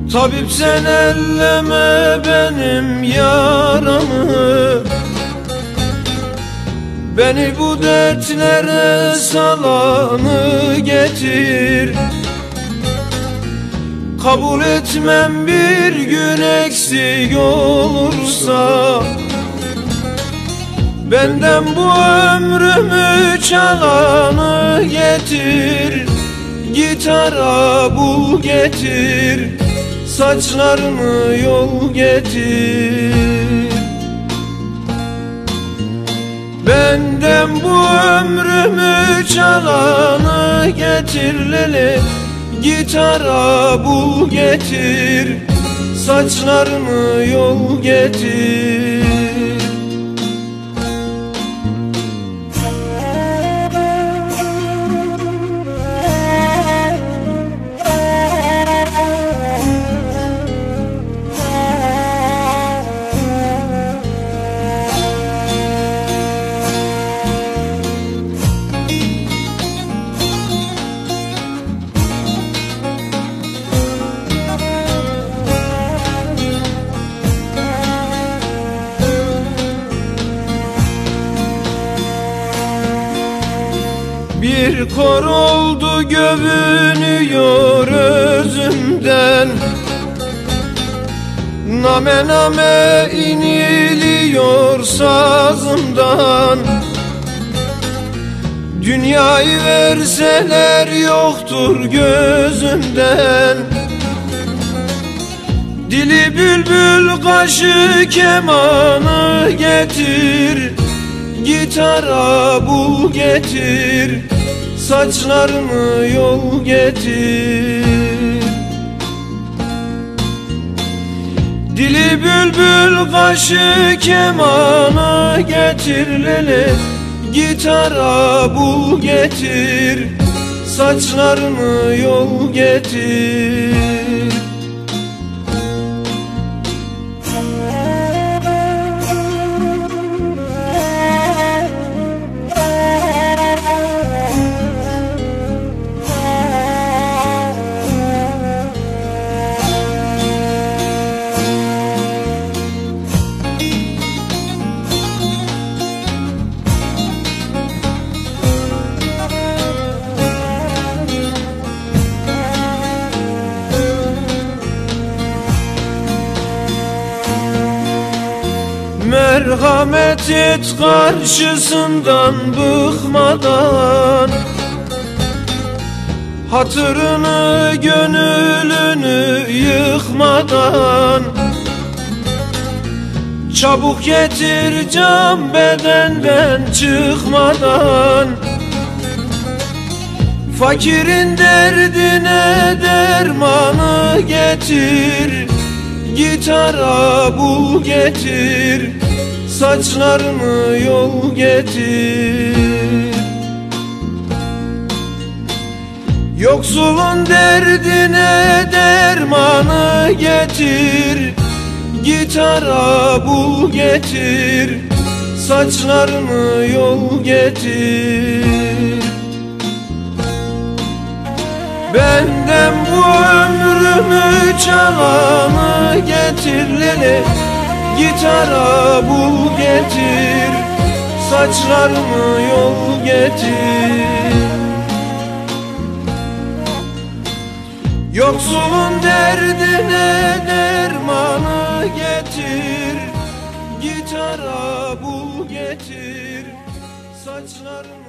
Tabip sen elleme benim yaramı, beni bu dertlere salanı getir. Kabul etmem bir gün eksik olursa, benden bu ömrümü çalanı getir. Gitara bul getir, saçlarını yol getir. Benden bu ömrümü çalanı getir lele. Gitara bul getir, saçlarını yol getir. Bir kor oldu gövünüyor özümden, name name iniliyor sazımdan. Dünyayı verseler yoktur gözümden. Dili bülbül kaşı kemanı getir. Gitara bul getir, saçlarını yol getir. Dili bülbül kaşı kemanı getir lele. Gitara bul getir, saçlarını yol getir. Merhamet et karşısından bıkmadan, hatırını gönlünü yıkmadan. Çabuk getir can bedenden çıkmadan. Fakirin derdine dermanı getir. Gitara bul getir, saçlarını yol getir. Yoksulun derdine dermanı getir. Gitara bul getir, saçlarını yol getir. Benden bu ömrümü çalanı getir lele. Gitara bul getir, saçlarımı yol getir. Yoksulun derdine dermanı getir. Gitara bul getir, saçlarımı